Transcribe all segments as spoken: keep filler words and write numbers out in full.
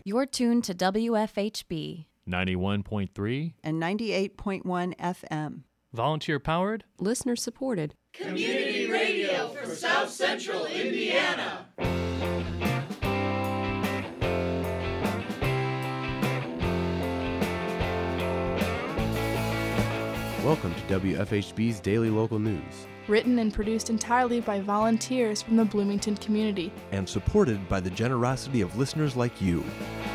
You're tuned to W F H B ninety-one point three and ninety-eight point one F M. Volunteer powered, listener supported. Community radio for South Central Indiana. Welcome to W F H B's Daily Local News. Written and produced entirely by volunteers from the Bloomington community. And supported by the generosity of listeners like you.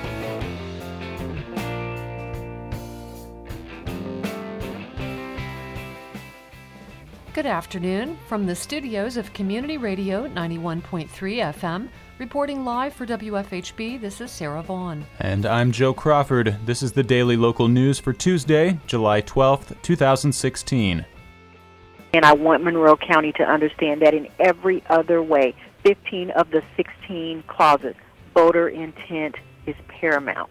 Good afternoon. From the studios of Community Radio ninety-one point three F M, reporting live for W F H B, this is Sarah Vaughn. And I'm Joe Crawford. This is the Daily Local News for Tuesday, July twelfth, twenty sixteen. And I want Monroe County to understand that in every other way, fifteen of the sixteen clauses, voter intent is paramount.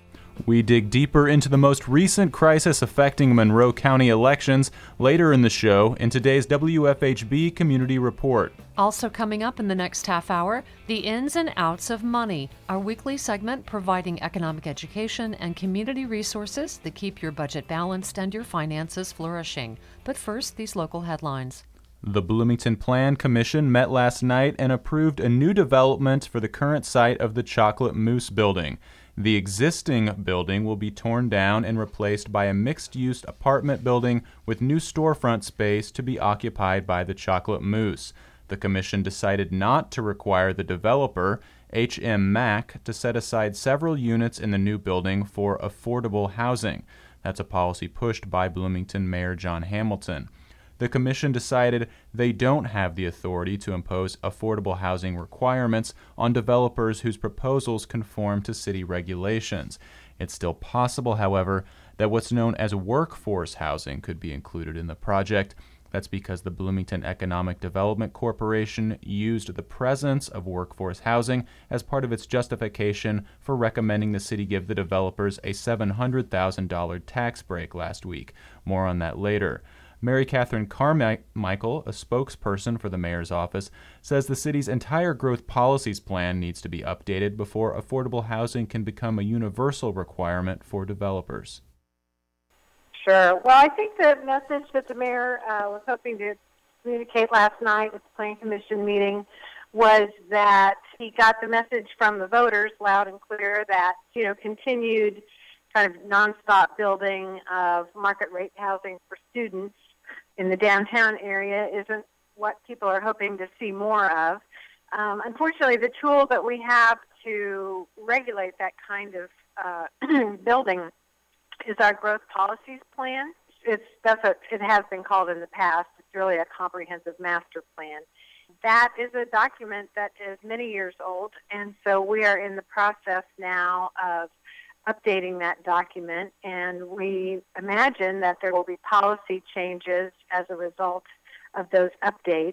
We dig deeper into the most recent crisis affecting Monroe County elections later in the show in today's W F H B Community Report. Also coming up in the next half hour, the ins and outs of money, our weekly segment providing economic education and community resources that keep your budget balanced and your finances flourishing. But first, these local headlines. The Bloomington Plan Commission met last night and approved a new development for the current site of the Chocolate Mousse building. The existing building will be torn down and replaced by a mixed-use apartment building with new storefront space to be occupied by the Chocolate Mousse. The commission decided not to require the developer, H M Mack, to set aside several units in the new building for affordable housing. That's a policy pushed by Bloomington Mayor John Hamilton. The commission decided they don't have the authority to impose affordable housing requirements on developers whose proposals conform to city regulations. It's still possible, however, that what's known as workforce housing could be included in the project. That's because the Bloomington Economic Development Corporation used the presence of workforce housing as part of its justification for recommending the city give the developers a seven hundred thousand dollars tax break last week. More on that later. Mary Catherine Carmichael, a spokesperson for the mayor's office, says the city's entire growth policies plan needs to be updated before affordable housing can become a universal requirement for developers. Sure. Well, I think the message that the mayor uh, was hoping to communicate last night at the Planning Commission meeting was that he got the message from the voters loud and clear that, you know, continued kind of nonstop building of market rate housing for students in the downtown area isn't what people are hoping to see more of. Um, unfortunately, the tool that we have to regulate that kind of uh, building is our growth policies plan. It's that's what it has been called in the past. It's really a comprehensive master plan. That is a document that is many years old, and so we are in the process now of updating that document, and we imagine that there will be policy changes as a result of those updates.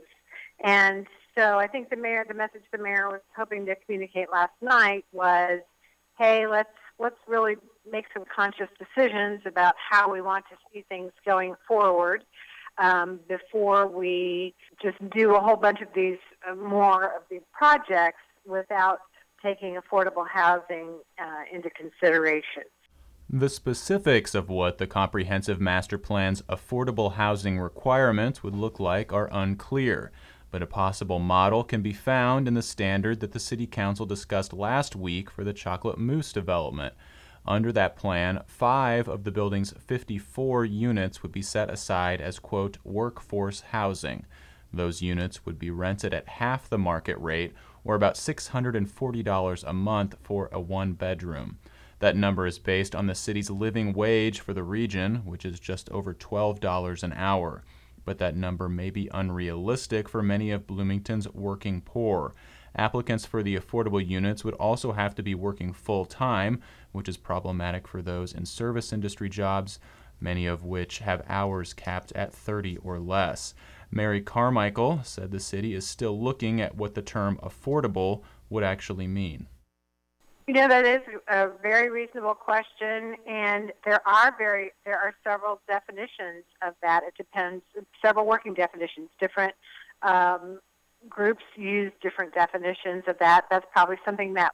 And so I think the mayor, the message the mayor was hoping to communicate last night was, hey, let's let's really make some conscious decisions about how we want to see things going forward um, before we just do a whole bunch of these, uh, more of these projects without taking affordable housing uh, into consideration. The specifics of what the Comprehensive Master Plan's affordable housing requirements would look like are unclear, but a possible model can be found in the standard that the City Council discussed last week for the Chocolate Mousse development. Under that plan, five of the building's fifty-four units would be set aside as, quote, workforce housing. Those units would be rented at half the market rate, or about six hundred forty dollars a month for a one-bedroom. That number is based on the city's living wage for the region, which is just over twelve dollars an hour. But that number may be unrealistic for many of Bloomington's working poor. Applicants for the affordable units would also have to be working full-time, which is problematic for those in service industry jobs, many of which have hours capped at thirty or less. Mary Carmichael said the city is still looking at what the term affordable would actually mean. You know, that is a very reasonable question, and there are very there are several definitions of that. It depends, several working definitions. Different um, groups use different definitions of that. That's probably something that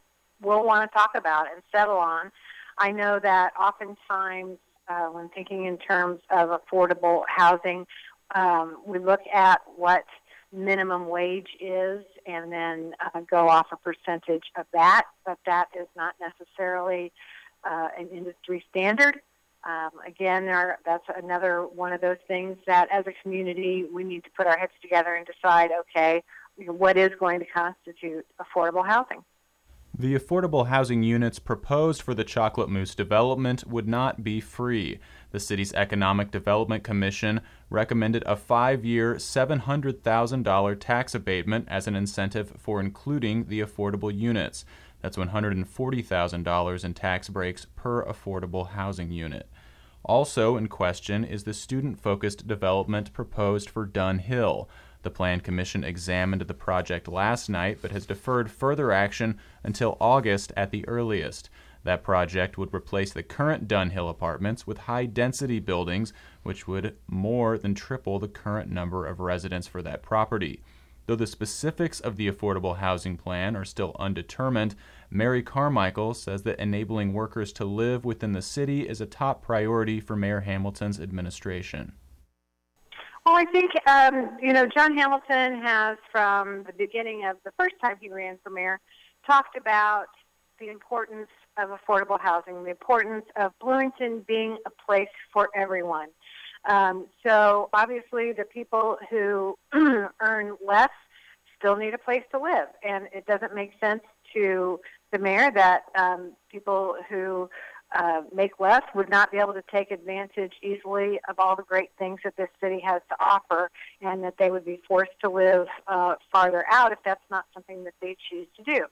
we'll want to talk about and settle on. I know that oftentimes uh, when thinking in terms of affordable housing, um, we look at what minimum wage is and then uh, go off a percentage of that, but that is not necessarily uh, an industry standard. Um, again, our, that's another one of those things that as a community we need to put our heads together and decide, okay, what is going to constitute affordable housing? The affordable housing units proposed for the Chocolate Mousse development would not be free. The city's Economic Development Commission recommended a five-year, seven hundred thousand dollars tax abatement as an incentive for including the affordable units. That's one hundred forty thousand dollars in tax breaks per affordable housing unit. Also in question is the student-focused development proposed for Dunn Hill. The Plan Commission examined the project last night but has deferred further action until August at the earliest. That project would replace the current Dunn Hill apartments with high-density buildings, which would more than triple the current number of residents for that property. Though the specifics of the affordable housing plan are still undetermined, Mary Carmichael says that enabling workers to live within the city is a top priority for Mayor Hamilton's administration. Well, I think, um, you know, John Hamilton has, from the beginning of the first time he ran for mayor, talked about the importance of affordable housing, the importance of Bloomington being a place for everyone. Um, so obviously the people who earn less still need a place to live, and it doesn't make sense to the mayor that um, people who uh, make less would not be able to take advantage easily of all the great things that this city has to offer, and that they would be forced to live uh, farther out if that's not something that they choose to do.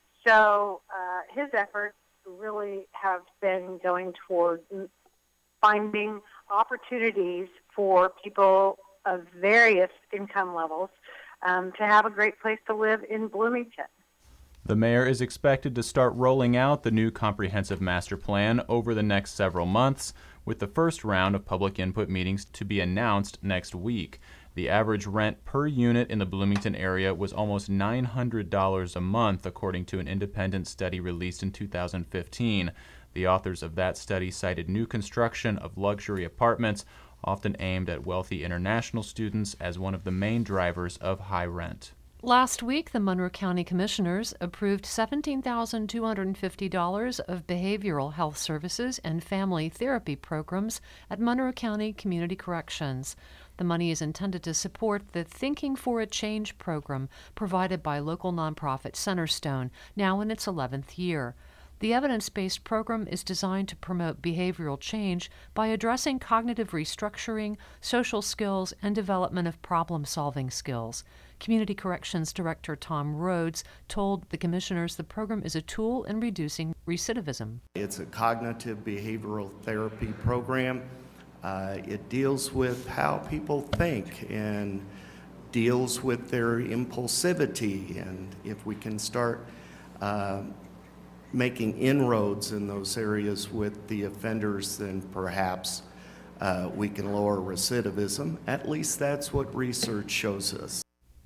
So uh, his efforts really have been going toward finding opportunities for people of various income levels um, to have a great place to live in Bloomington. The mayor is expected to start rolling out the new comprehensive master plan over the next several months, with the first round of public input meetings to be announced next week. The average rent per unit in the Bloomington area was almost nine hundred dollars a month, according to an independent study released in two thousand fifteen. The authors of that study cited new construction of luxury apartments, often aimed at wealthy international students, as one of the main drivers of high rent. Last week, the Monroe County Commissioners approved seventeen thousand two hundred fifty dollars of behavioral health services and family therapy programs at Monroe County Community Corrections. The money is intended to support the Thinking for a Change program provided by local nonprofit Centerstone, now in its eleventh year. The evidence-based program is designed to promote behavioral change by addressing cognitive restructuring, social skills, and development of problem-solving skills. Community Corrections Director Tom Rhodes told the commissioners the program is a tool in reducing recidivism. It's a cognitive behavioral therapy program. Uh, it deals with how people think and deals with their impulsivity, and if we can start uh, making inroads in those areas with the offenders, then perhaps uh, we can lower recidivism. At least that's what research shows us.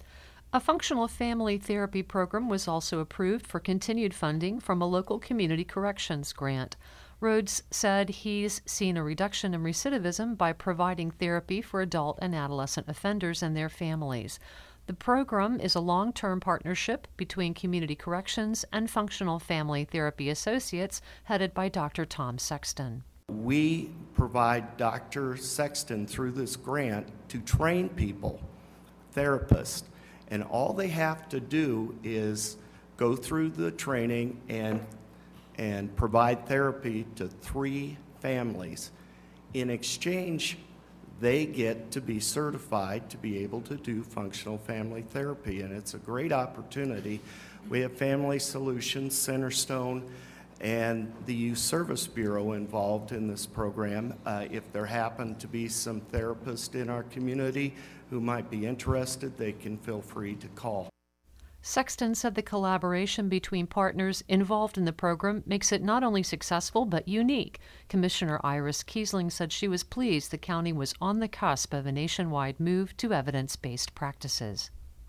A functional family therapy program was also approved for continued funding from a local community corrections grant. Rhodes said he's seen a reduction in recidivism by providing therapy for adult and adolescent offenders and their families. The program is a long-term partnership between Community Corrections and Functional Family Therapy Associates, headed by Doctor Tom Sexton. We provide Doctor Sexton through this grant to train people, therapists, and all they have to do is go through the training and and provide therapy to three families. In exchange, they get to be certified to be able to do functional family therapy, and it's a great opportunity. We have Family Solutions, Centerstone, and the Youth Service Bureau involved in this program. Uh, if there happen to be some therapists in our community who might be interested, they can feel free to call. Sexton said the collaboration between partners involved in the program makes it not only successful but unique. Commissioner Iris Kiesling said she was pleased the county was on the cusp of a nationwide move to evidence-based practices.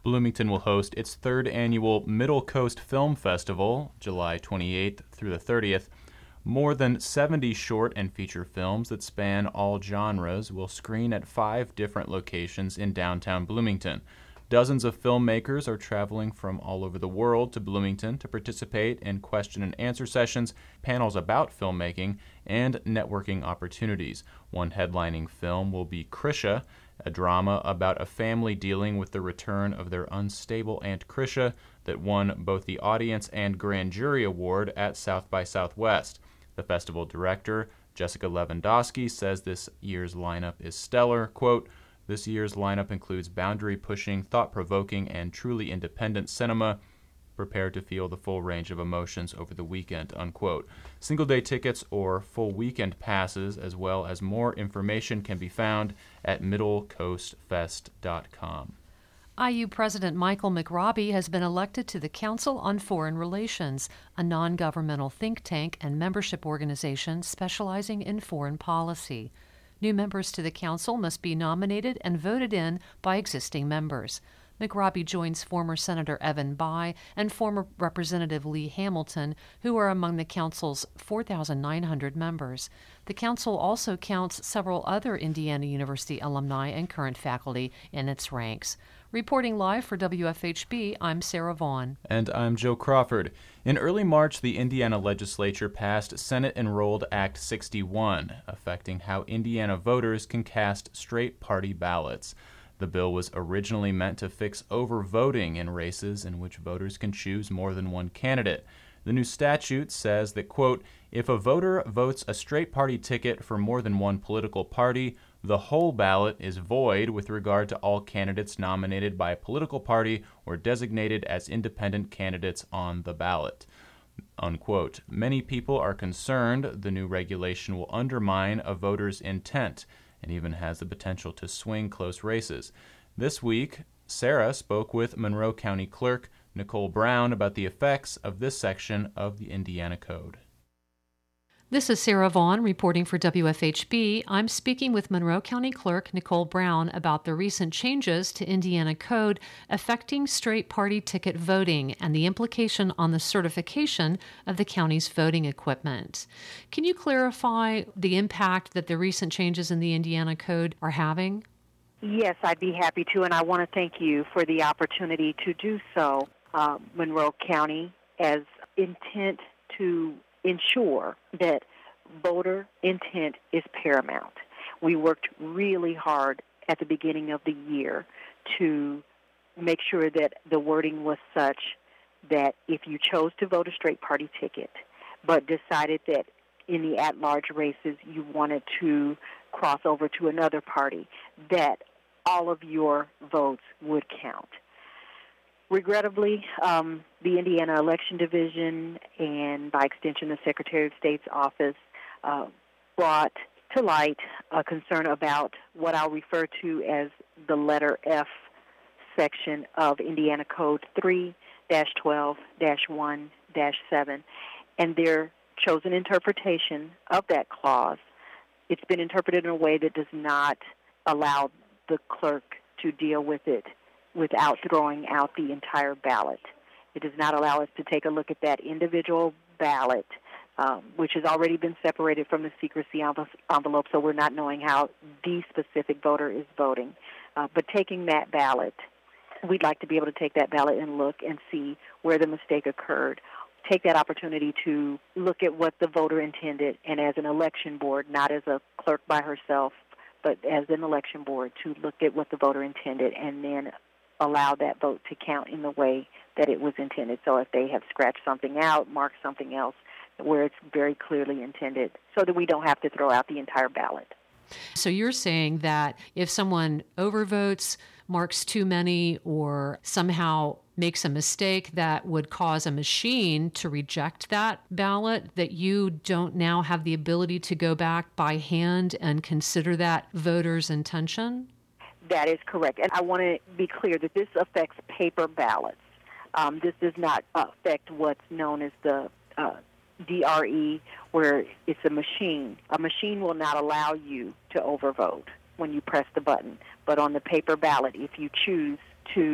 Bloomington will host its third annual Middle Coast Film Festival, July twenty-eighth through the thirtieth. More than seventy short and feature films that span all genres will screen at five different locations in downtown Bloomington. Dozens of filmmakers are traveling from all over the world to Bloomington to participate in question and answer sessions, panels about filmmaking, and networking opportunities. One headlining film will be Krisha, a drama about a family dealing with the return of their unstable Aunt Krisha that won both the Audience and Grand Jury Award at South by Southwest. The festival director, Jessica Lewandowski, says this year's lineup is stellar. Quote, "This year's lineup includes boundary-pushing, thought-provoking, and truly independent cinema. Prepare to feel the full range of emotions over the weekend," unquote. Single-day tickets or full weekend passes, as well as more information, can be found at middle coast fest dot com. I U President Michael McRobbie has been elected to the Council on Foreign Relations, a non-governmental think tank and membership organization specializing in foreign policy. New members to the council must be nominated and voted in by existing members. McRobbie joins former Senator Evan Bayh and former Representative Lee Hamilton, who are among the council's four thousand nine hundred members. The council also counts several other Indiana University alumni and current faculty in its ranks. Reporting live for W F H B, I'm Sarah Vaughn. And I'm Joe Crawford. In early March, the Indiana legislature passed Senate Enrolled Act sixty-one, affecting how Indiana voters can cast straight party ballots. The bill was originally meant to fix overvoting in races in which voters can choose more than one candidate. The new statute says that, quote, "If a voter votes a straight party ticket for more than one political party, the whole ballot is void with regard to all candidates nominated by a political party or designated as independent candidates on the ballot," unquote. Many people are concerned the new regulation will undermine a voter's intent and even has the potential to swing close races. This week, Sarah spoke with Monroe County Clerk Nicole Brown about the effects of this section of the Indiana Code. This is Sarah Vaughn reporting for W F H B. I'm speaking with Monroe County Clerk Nicole Brown about the recent changes to Indiana Code affecting straight party ticket voting and the implication on the certification of the county's voting equipment. Can you clarify the impact that the recent changes in the Indiana Code are having? Yes, I'd be happy to, and I want to thank you for the opportunity to do so. Uh, Monroe County, as intent to ensure that voter intent is paramount. We worked really hard at the beginning of the year to make sure that the wording was such that if you chose to vote a straight party ticket, but decided that in the at-large races you wanted to cross over to another party, that all of your votes would count. Regrettably, um, the Indiana Election Division and, by extension, the Secretary of State's office uh, brought to light a concern about what I'll refer to as the letter F section of Indiana Code three dash twelve dash one dash seven, and their chosen interpretation of that clause. It's been interpreted in a way that does not allow the clerk to deal with it without throwing out the entire ballot. It does not allow us to take a look at that individual ballot, um, which has already been separated from the secrecy envelope, so we're not knowing how the specific voter is voting. Uh, but taking that ballot, we'd like to be able to take that ballot and look and see where the mistake occurred. Take that opportunity to look at what the voter intended, and as an election board, not as a clerk by herself, but as an election board, to look at what the voter intended and then allow that vote to count in the way that it was intended. So if they have scratched something out, marked something else where it's very clearly intended, so that we don't have to throw out the entire ballot. So you're saying that if someone overvotes, marks too many, or somehow makes a mistake that would cause a machine to reject that ballot, that you don't now have the ability to go back by hand and consider that voter's intention? That is correct. And I want to be clear that this affects paper ballots. Um, this does not affect what's known as the uh, D R E, where it's a machine. A machine will not allow you to overvote when you press the button. But on the paper ballot, if you choose to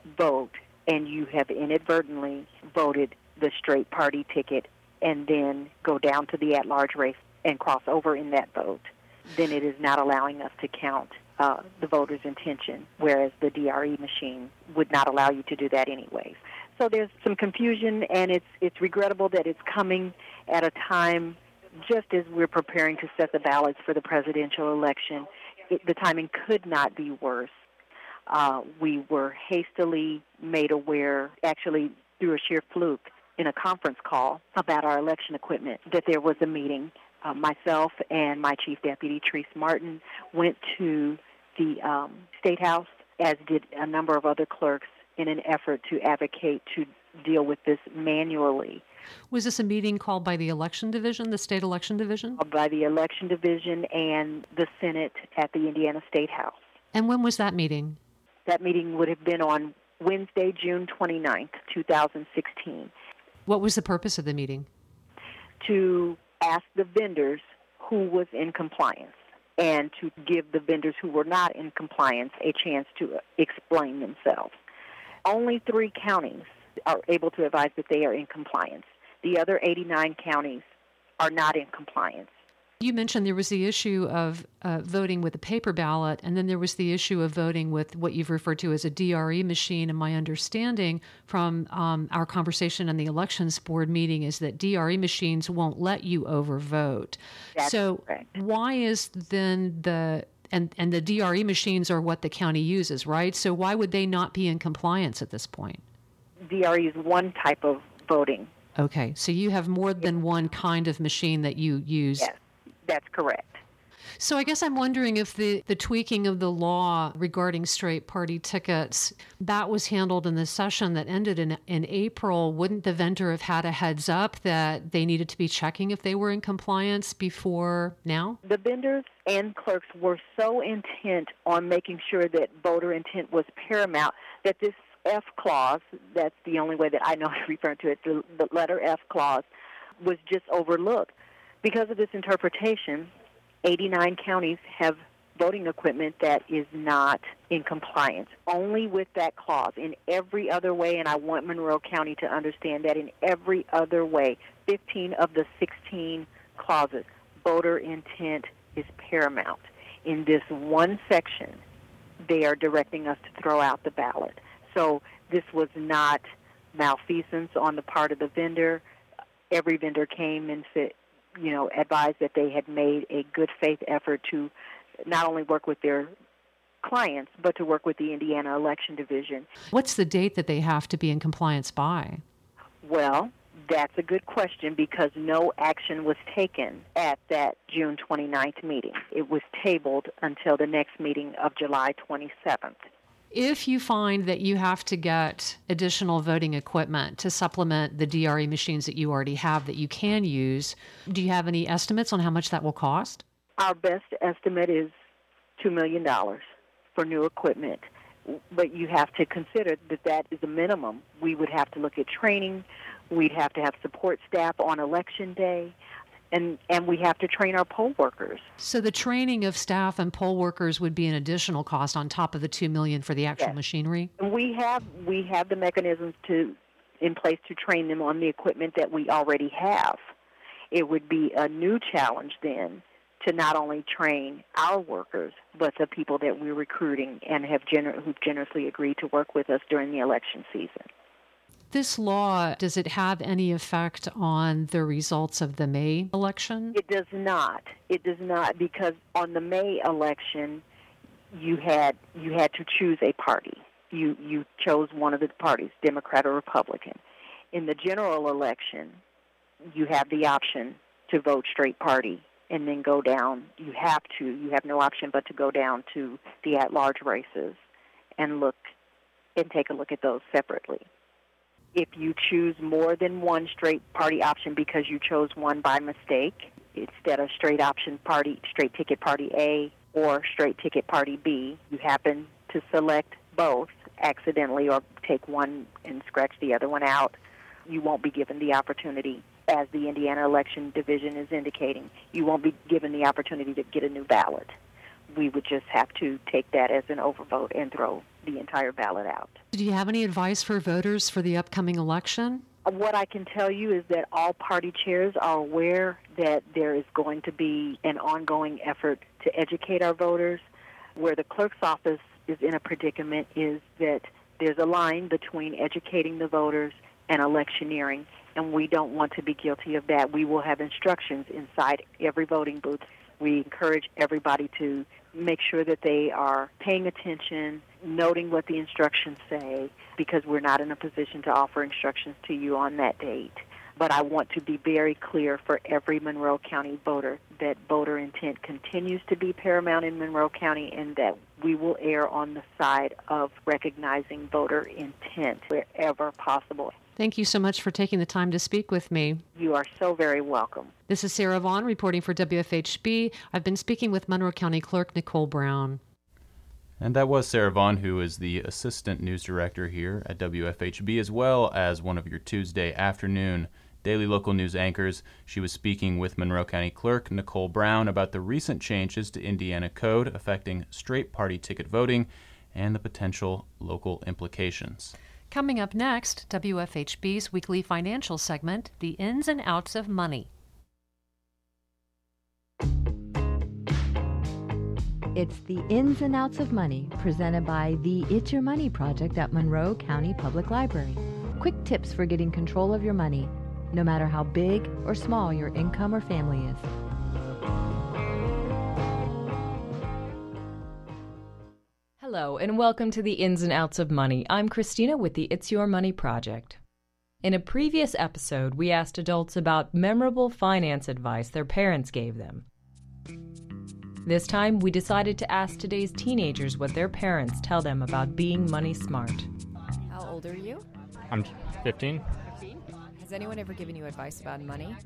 vote and you have inadvertently voted the straight party ticket and then go down to the at-large race and cross over in that vote, then it is not allowing us to count uh, the voter's intention, whereas the D R E machine would not allow you to do that anyways. So there's some confusion, and it's it's regrettable that it's coming at a time just as we're preparing to set the ballots for the presidential election. It, the timing could not be worse. Uh, we were hastily made aware, actually through a sheer fluke, in a conference call about our election equipment, that there was a meeting. Uh, myself and my Chief Deputy, Therese Martin, went to the um, State House, as did a number of other clerks, in an effort to advocate to deal with this manually. Was this a meeting called by the Election Division, the State Election Division? By the Election Division and the Senate at the Indiana State House. And when was that meeting? That meeting would have been on Wednesday, June twenty-ninth, two thousand sixteen. What was the purpose of the meeting? To ask the vendors who was in compliance and to give the vendors who were not in compliance a chance to explain themselves. Only three counties are able to advise that they are in compliance. The other eighty-nine counties are not in compliance. You mentioned there was the issue of uh, voting with a paper ballot, and then there was the issue of voting with what you've referred to as a D R E machine. And my understanding from um, our conversation in the Elections Board meeting is that D R E machines won't let you overvote. That's so correct. Why is then the and, and the D R E machines are what the county uses, right? So why would they not be in compliance at this point? D R E is one type of voting. Okay, so you have more than one kind of machine that you use. Yes, that's correct. So I guess I'm wondering if the, the tweaking of the law regarding straight party tickets, that was handled in the session that ended in in April. Wouldn't the vendor have had a heads up that they needed to be checking if they were in compliance before now? The vendors and clerks were so intent on making sure that voter intent was paramount that this F clause, that's the only way that I know to refer to it, the, the letter F clause, was just overlooked. Because of this interpretation, eighty-nine counties have voting equipment that is not in compliance. Only with that clause. In every other way, and I want Monroe County to understand that in every other way, fifteen of the sixteen clauses, voter intent is paramount. In this one section, they are directing us to throw out the ballot. So this was not malfeasance on the part of the vendor. Every vendor came and said, you know, advised that they had made a good faith effort to not only work with their clients, but to work with the Indiana Election Division. What's the date that they have to be in compliance by? Well, that's a good question because no action was taken at that June twenty-ninth meeting. It was tabled until the next meeting of July twenty-seventh. If you find that you have to get additional voting equipment to supplement the D R E machines that you already have that you can use, do you have any estimates on how much that will cost? Our best estimate is two million dollars for new equipment, but you have to consider that that is a minimum. We would have to look at training. We'd have to have support staff on election day. And, and we have to train our poll workers. So the training of staff and poll workers would be an additional cost on top of the two million dollars for the actual yes. machinery? And we have we have the mechanisms to in place to train them on the equipment that we already have. It would be a new challenge then to not only train our workers, but the people that we're recruiting and have gener- who've generously agreed to work with us during the election season. This law, does it have any effect on the results of the May election? It does not. It does not because on the May election, you had you had to choose a party. You you chose one of the parties, Democrat or Republican. In the general election, you have the option to vote straight party and then go down. You have to. You have no option but to go down to the at-large races and look and take a look at those separately. If you choose more than one straight party option because you chose one by mistake, instead of straight option party, straight ticket party A or straight ticket party B, you happen to select both accidentally or take one and scratch the other one out, you won't be given the opportunity, as the Indiana Election Division is indicating, you won't be given the opportunity to get a new ballot. We would just have to take that as an overvote and throw the entire ballot out. Do you have any advice for voters for the upcoming election? What I can tell you is that all party chairs are aware that there is going to be an ongoing effort to educate our voters. Where the clerk's office is in a predicament is that there's a line between educating the voters and electioneering, and we don't want to be guilty of that. We will have instructions inside every voting booth. We encourage everybody to make sure that they are paying attention, noting what the instructions say, because we're not in a position to offer instructions to you on that date. But I want to be very clear for every Monroe County voter that voter intent continues to be paramount in Monroe County, and that we will err on the side of recognizing voter intent wherever possible. Thank you so much for taking the time to speak with me. You are so very welcome. This is Sarah Vaughn reporting for W F H B. I've been speaking with Monroe County Clerk Nicole Brown. And that was Sarah Vaughn, who is the Assistant News Director here at W F H B, as well as one of your Tuesday afternoon daily local news anchors. She was speaking with Monroe County Clerk Nicole Brown about the recent changes to Indiana Code affecting straight party ticket voting and the potential local implications. Coming up next, W F H B's weekly financial segment, The Ins and Outs of Money. It's the Ins and Outs of Money, presented by the It's Your Money Project at Monroe County Public Library. Quick tips for getting control of your money, no matter how big or small your income or family is. Hello, and welcome to the Ins and Outs of Money. I'm Christina with the It's Your Money Project. In a previous episode, we asked adults about memorable finance advice their parents gave them. This time, we decided to ask today's teenagers what their parents tell them about being money smart. How old are you? I'm fifteen. fifteen? Has anyone ever given you advice about money?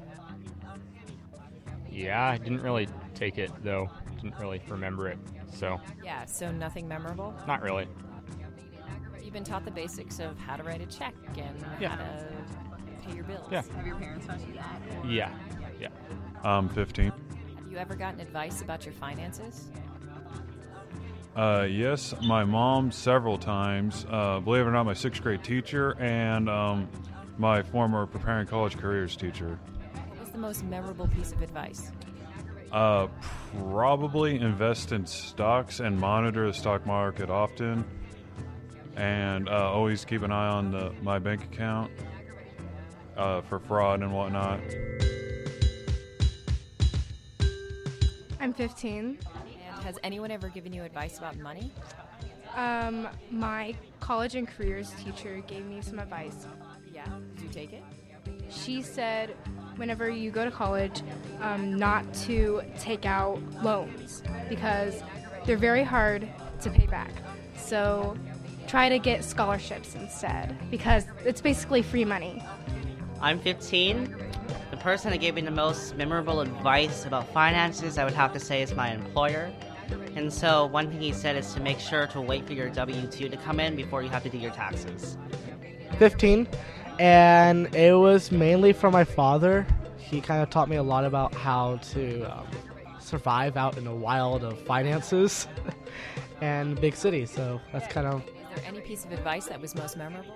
Yeah, I didn't really take it, though. Didn't really remember it, so. Yeah, so nothing memorable? Not really. You've been taught the basics of how to write a check and yeah. how to pay your bills. Yeah. Have your parents taught you that? Yeah, yeah. I'm fifteen. Have you ever gotten advice about your finances? Uh, yes, my mom several times. Uh, believe it or not, my sixth grade teacher and um, my former preparing college careers teacher. What was the most memorable piece of advice? Uh, probably invest in stocks and monitor the stock market often, and uh, always keep an eye on the, my bank account uh, for fraud and whatnot. I'm fifteen. And has anyone ever given you advice about money? Um, my college and careers teacher gave me some advice. Yeah, did you take it? She said whenever you go to college, um, not to take out loans because they're very hard to pay back. So try to get scholarships instead because it's basically free money. I'm fifteen. The person that gave me the most memorable advice about finances, I would have to say, is my employer. And so one thing he said is to make sure to wait for your W two to come in before you have to do your taxes. fifteen. And it was mainly from my father. He kind of taught me a lot about how to um, survive out in the wild of finances and big cities. So that's kind of... Is there any piece of advice that was most memorable?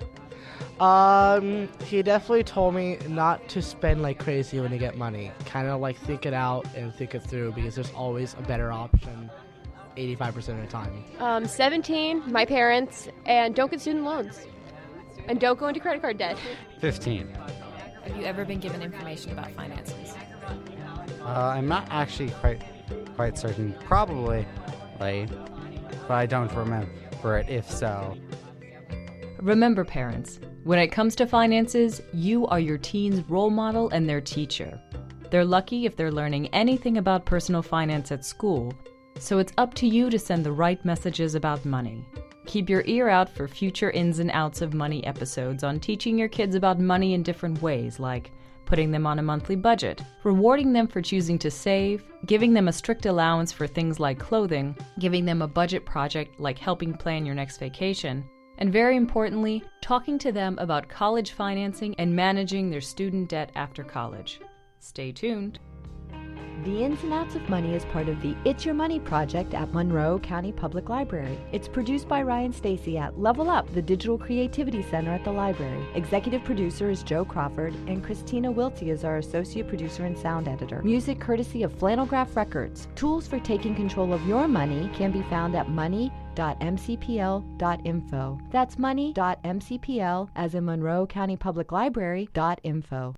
Um, he definitely told me not to spend like crazy when you get money. Kind of like think it out and think it through because there's always a better option eighty-five percent of the time. Um, seventeen, my parents, and don't get student loans. And don't go into credit card debt. fifteen. Have you ever been given information about finances? Uh, I'm not actually quite quite certain. Probably, like, but I don't remember it, if so. Remember, parents, when it comes to finances, you are your teen's role model and their teacher. They're lucky if they're learning anything about personal finance at school, so it's up to you to send the right messages about money. Keep your ear out for future ins and outs of money episodes on teaching your kids about money in different ways, like putting them on a monthly budget, rewarding them for choosing to save, giving them a strict allowance for things like clothing, giving them a budget project like helping plan your next vacation, and very importantly, talking to them about college financing and managing their student debt after college. Stay tuned. The Ins and Outs of Money is part of the It's Your Money project at Monroe County Public Library. It's produced by Ryan Stacy at Level Up, the Digital Creativity Center at the library. Executive producer is Joe Crawford, and Christina Wiltsey is our associate producer and sound editor. Music courtesy of Flannel Graph Records. Tools for taking control of your money can be found at money dot m c p l dot info. That's money dot m c p l, as in Monroe County Public Library, dot info.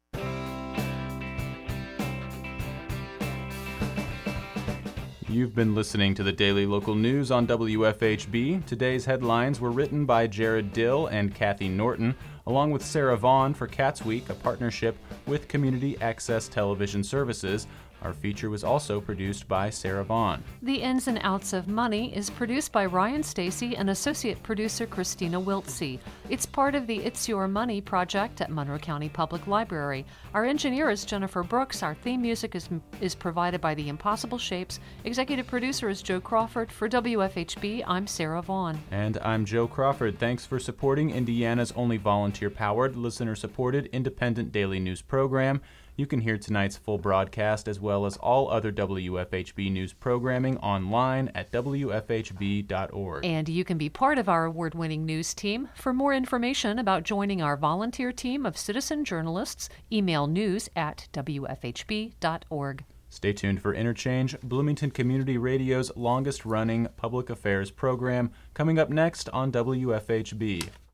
You've been listening to the Daily Local News on W F H B. Today's headlines were written by Jared Dill and Kathy Norton, along with Sarah Vaughn for Cats Week, a partnership with Community Access Television Services. Our feature was also produced by Sarah Vaughn. The Ins and Outs of Money is produced by Ryan Stacy and associate producer Christina Wiltsey. It's part of the It's Your Money project at Monroe County Public Library. Our engineer is Jennifer Brooks. Our theme music is, is provided by The Impossible Shapes. Executive producer is Joe Crawford. For W F H B, I'm Sarah Vaughn. And I'm Joe Crawford. Thanks for supporting Indiana's only volunteer-powered, listener-supported, independent daily news program. You can hear tonight's full broadcast as well as all other W F H B news programming online at w f h b dot org. And you can be part of our award-winning news team. For more information about joining our volunteer team of citizen journalists, email news at w f h b dot org. Stay tuned for Interchange, Bloomington Community Radio's longest-running public affairs program, coming up next on W F H B.